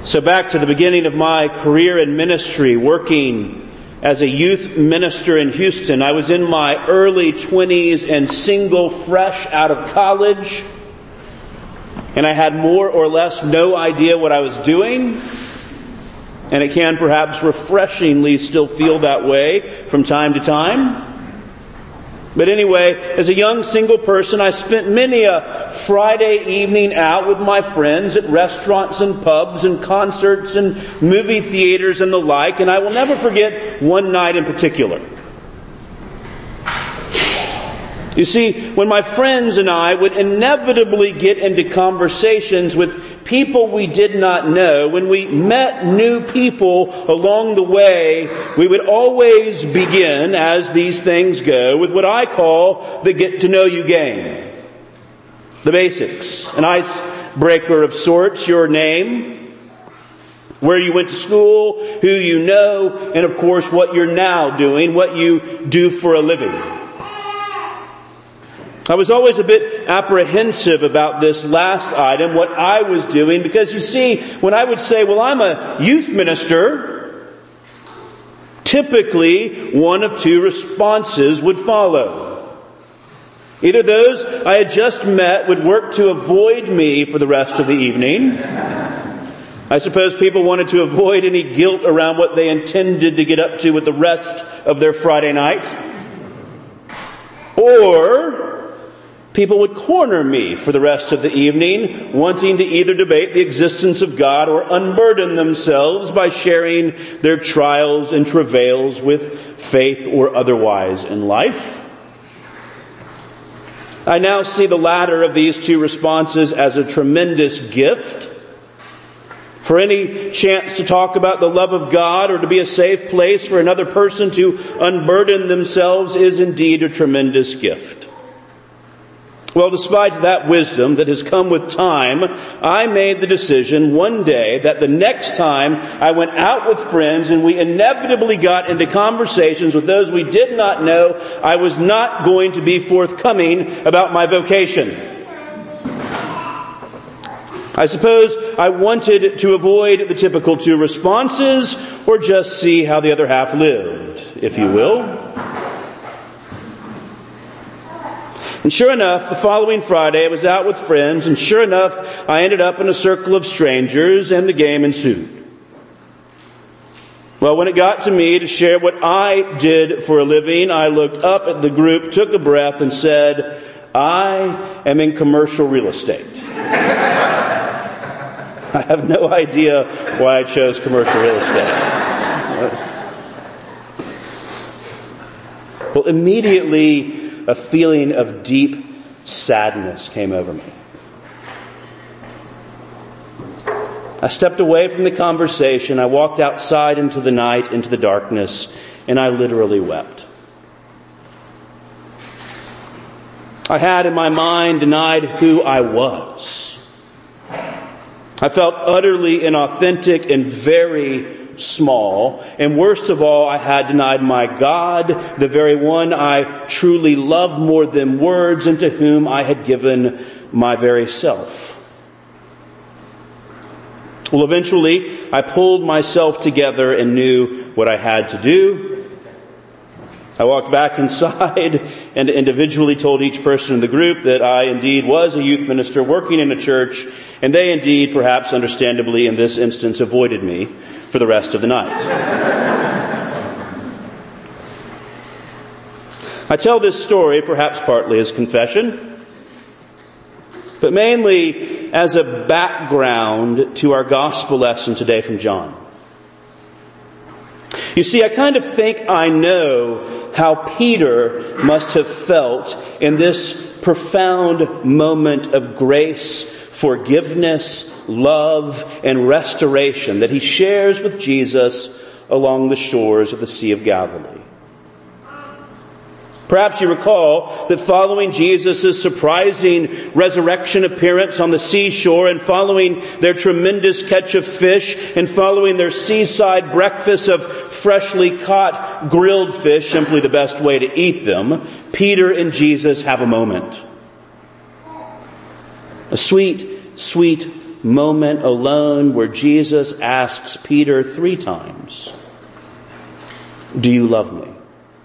So back to the beginning of my career in ministry, working as a youth minister in Houston. I was in my early 20s and single, fresh out of college. And I had more or less no idea what I was doing. And it can perhaps refreshingly still feel that way from time to time. But anyway, as a young single person, I spent many a Friday evening out with my friends at restaurants and pubs and concerts and movie theaters and the like. And I will never forget one night in particular. You see, when my friends and I would inevitably get into conversations with people we did not know, when we met new people along the way, we would always begin, as these things go, with what I call the get to know you game. The basics. An icebreaker of sorts, your name, where you went to school, who you know, and of course what you're now doing, what you do for a living. I was always a bit apprehensive about this last item, what I was doing, because you see, when I would say, well, I'm a youth minister, typically one of two responses would follow. Either those I had just met would work to avoid me for the rest of the evening. I suppose people wanted to avoid any guilt around what they intended to get up to with the rest of their Friday night. Or people would corner me for the rest of the evening, wanting to either debate the existence of God or unburden themselves by sharing their trials and travails with faith or otherwise in life. I now see the latter of these two responses as a tremendous gift. For any chance to talk about the love of God or to be a safe place for another person to unburden themselves is indeed a tremendous gift. Well, despite that wisdom that has come with time, I made the decision one day that the next time I went out with friends and we inevitably got into conversations with those we did not know, I was not going to be forthcoming about my vocation. I suppose I wanted to avoid the typical two responses, or just see how the other half lived, if you will. And sure enough, the following Friday I was out with friends, and sure enough, I ended up in a circle of strangers, and the game ensued. Well, when it got to me to share what I did for a living, I looked up at the group, took a breath, and said, I am in commercial real estate. I have no idea why I chose commercial real estate. Well, immediately, a feeling of deep sadness came over me. I stepped away from the conversation. I walked outside into the night, into the darkness, and I literally wept. I had in my mind denied who I was. I felt utterly inauthentic and very small. And worst of all, I had denied my God, the very one I truly love more than words, and to whom I had given my very self. Well, eventually, I pulled myself together and knew what I had to do. I walked back inside and individually told each person in the group that I indeed was a youth minister working in a church, and they indeed, perhaps understandably in this instance, avoided me for the rest of the night. I tell this story perhaps partly as confession, but mainly as a background to our gospel lesson today from John. You see, I kind of think I know how Peter must have felt in this profound moment of grace, forgiveness, love, and restoration that he shares with Jesus along the shores of the Sea of Galilee. Perhaps you recall that following Jesus' surprising resurrection appearance on the seashore, and following their tremendous catch of fish, and following their seaside breakfast of freshly caught grilled fish, simply the best way to eat them, Peter and Jesus have a moment. A sweet, sweet moment alone where Jesus asks Peter 3 times, "Do you love me?"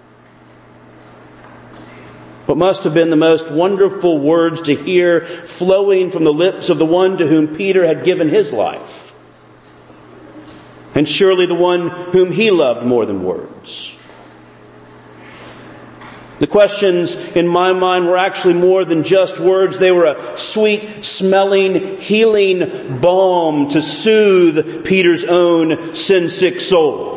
What must have been the most wonderful words to hear flowing from the lips of the one to whom Peter had given his life. And surely the one whom he loved more than words. The questions in my mind were actually more than just words. They were a sweet-smelling, healing balm to soothe Peter's own sin-sick soul.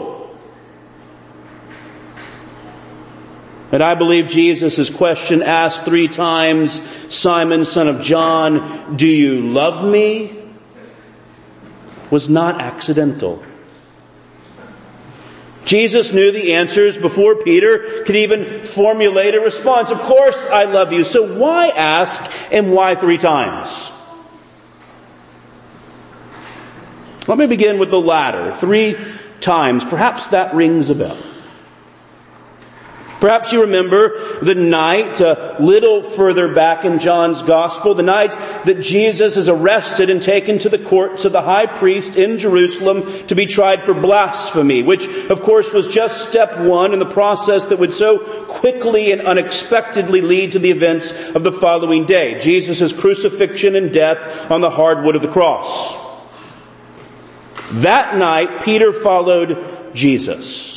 And I believe Jesus' question asked 3 times, "Simon, son of John, do you love me?" was not accidental. Jesus knew the answers before Peter could even formulate a response. Of course I love you. So why ask, and why 3 times? Let me begin with the latter. 3 times. Perhaps that rings a bell. Perhaps you remember the night a little further back in John's Gospel, the night that Jesus is arrested and taken to the courts of the high priest in Jerusalem to be tried for blasphemy, which of course was just step 1 in the process that would so quickly and unexpectedly lead to the events of the following day, Jesus' crucifixion and death on the hard wood of the cross. That night, Peter followed Jesus.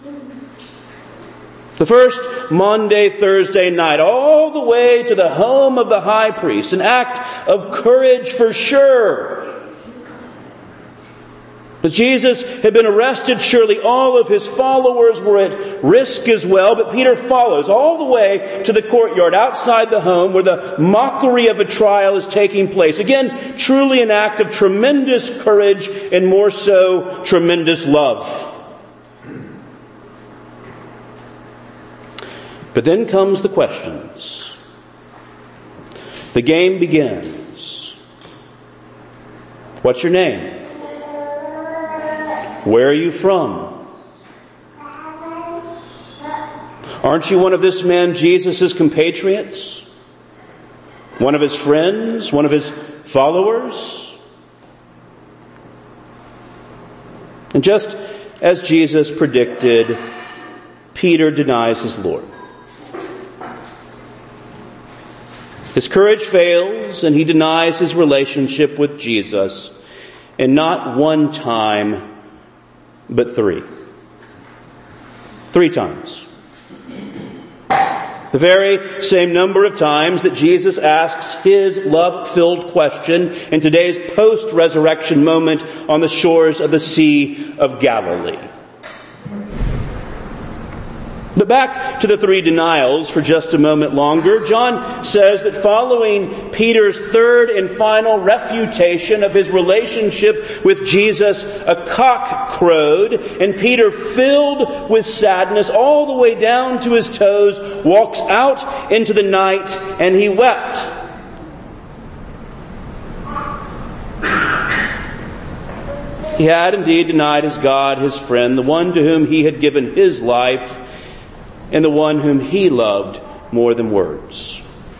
The first Maundy, Thursday night, all the way to the home of the high priest. An act of courage for sure. But Jesus had been arrested. Surely all of his followers were at risk as well. But Peter follows all the way to the courtyard outside the home where the mockery of a trial is taking place. Again, truly an act of tremendous courage and more so, tremendous love. But then comes the questions. The game begins. What's your name? Where are you from? Aren't you one of this man Jesus' compatriots? One of his friends? One of his followers? And just as Jesus predicted, Peter denies his Lord. His courage fails, and he denies his relationship with Jesus. And not 1 time, but 3. 3 times. The very same number of times that Jesus asks his love-filled question in today's post-resurrection moment on the shores of the Sea of Galilee. But back to the 3 denials for just a moment longer. John says that following Peter's 3rd and final refutation of his relationship with Jesus, a cock crowed, and Peter, filled with sadness all the way down to his toes, walks out into the night and he wept. He had indeed denied his God, his friend, the one to whom he had given his life, and the one whom he loved more than words.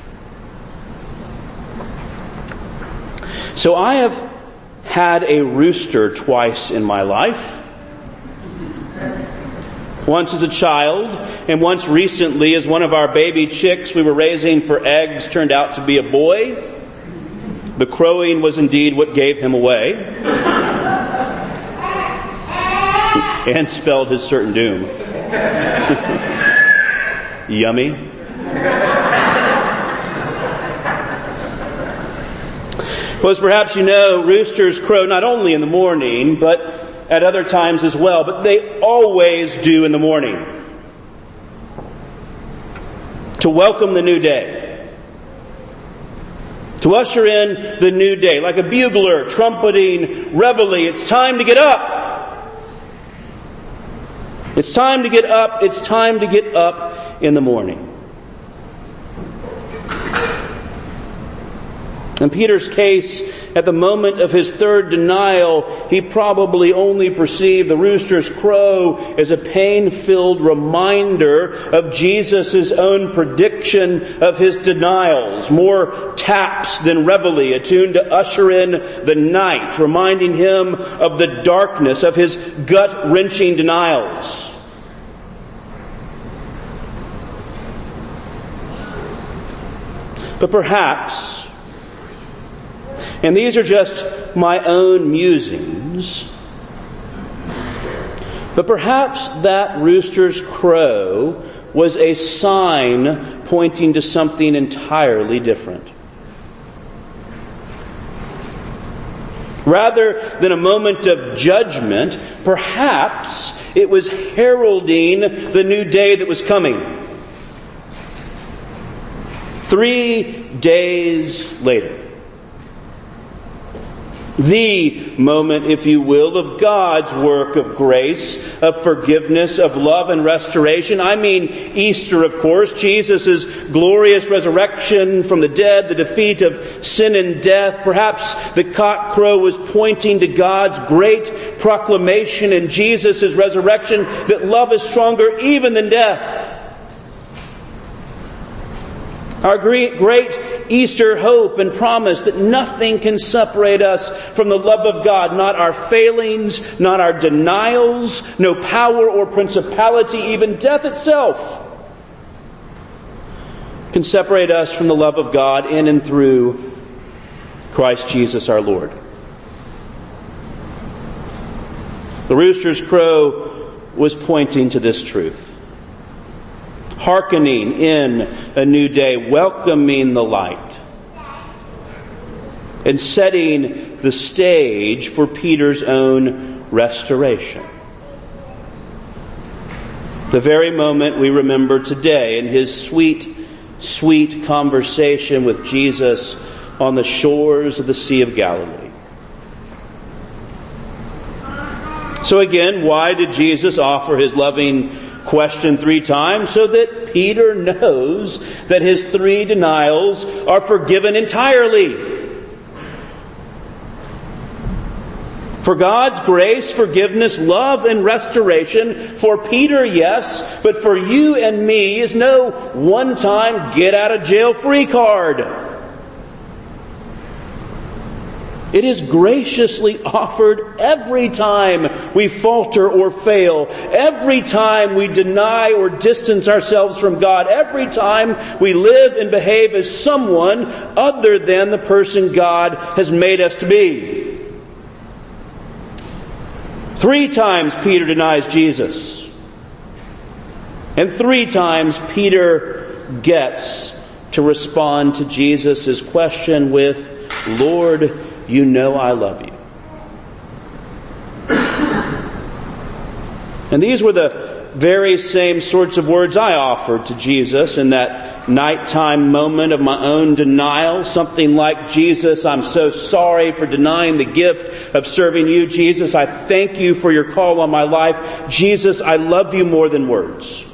So I have had a rooster twice in my life. Once as a child, and once recently as one of our baby chicks we were raising for eggs turned out to be a boy. The crowing was indeed what gave him away. And spelled his certain doom. Yummy. Well, as perhaps you know, roosters crow not only in the morning, but at other times as well. But they always do in the morning. To welcome the new day. To usher in the new day. Like a bugler trumpeting reveille. It's time to get up. It's time to get up. It's time to get up in the morning. In Peter's case, at the moment of his third denial, he probably only perceived the rooster's crow as a pain-filled reminder of Jesus' own prediction of his denials. More taps than reveille, attuned to usher in the night, reminding him of the darkness of his gut-wrenching denials. But perhaps, and these are just my own musings, but perhaps that rooster's crow was a sign pointing to something entirely different. Rather than a moment of judgment, perhaps it was heralding the new day that was coming. 3 days later. The moment, if you will, of God's work of grace, of forgiveness, of love and restoration. I mean Easter, of course, Jesus' glorious resurrection from the dead, the defeat of sin and death. Perhaps the cockcrow was pointing to God's great proclamation in Jesus' resurrection that love is stronger even than death. Our great Easter hope and promise that nothing can separate us from the love of God. Not our failings, not our denials, no power or principality, even death itself can separate us from the love of God in and through Christ Jesus our Lord. The rooster's crow was pointing to this truth. Hearkening in a new day, welcoming the light, and setting the stage for Peter's own restoration. The very moment we remember today in his sweet, sweet conversation with Jesus on the shores of the Sea of Galilee. So again, why did Jesus offer his loving question 3 times? So that Peter knows that his 3 denials are forgiven entirely. For God's grace, forgiveness, love, and restoration, for Peter, yes, but for you and me is no one-time get-out-of-jail-free card. It is graciously offered every time we falter or fail, every time we deny or distance ourselves from God, every time we live and behave as someone other than the person God has made us to be. 3 times Peter denies Jesus. And 3 times Peter gets to respond to Jesus' question with, "Lord, you know I love you." And these were the very same sorts of words I offered to Jesus in that nighttime moment of my own denial. Something like, "Jesus, I'm so sorry for denying the gift of serving you. Jesus, I thank you for your call on my life. Jesus, I love you more than words."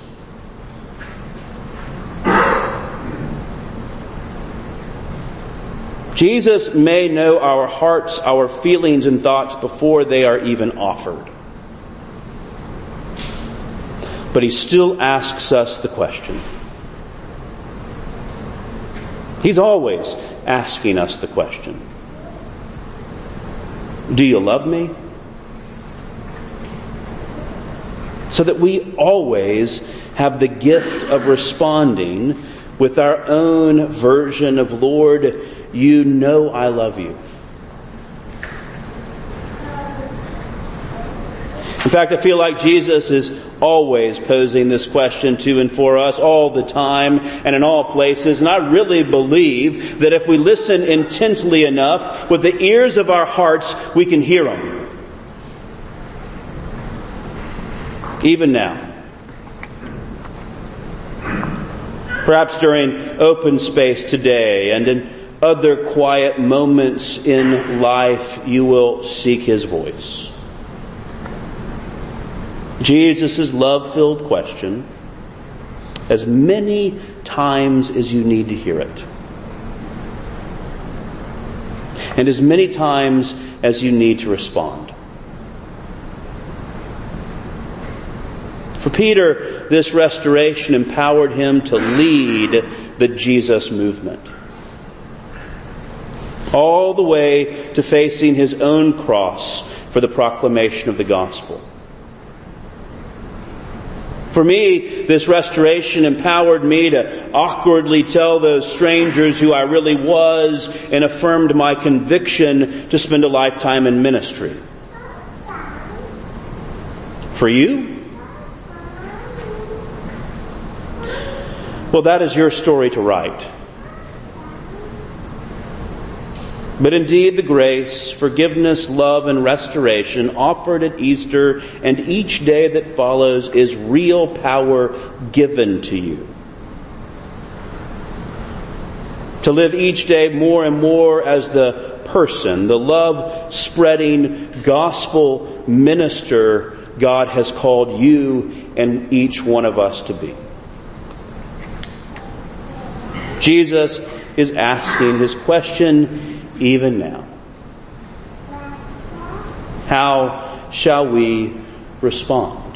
Jesus may know our hearts, our feelings and thoughts before they are even offered. But he still asks us the question. He's always asking us the question. Do you love me? So that we always have the gift of responding with our own version of, "Lord, you know I love you." In fact, I feel like Jesus is always posing this question to and for us all the time and in all places. And I really believe that if we listen intently enough with the ears of our hearts, we can hear him. Even now. Perhaps during open space today and in other quiet moments in life, you will seek his voice. Jesus' love-filled question, as many times as you need to hear it. and as many times as you need to respond. For Peter, this restoration empowered him to lead the Jesus movement, all the way to facing his own cross for the proclamation of the gospel. For me, this restoration empowered me to awkwardly tell those strangers who I really was and affirmed my conviction to spend a lifetime in ministry. For you? Well, that is your story to write. But indeed, the grace, forgiveness, love, and restoration offered at Easter and each day that follows is real power given to you. To live each day more and more as the person, the love-spreading gospel minister God has called you and each one of us to be. Jesus is asking his question even now. How shall we respond?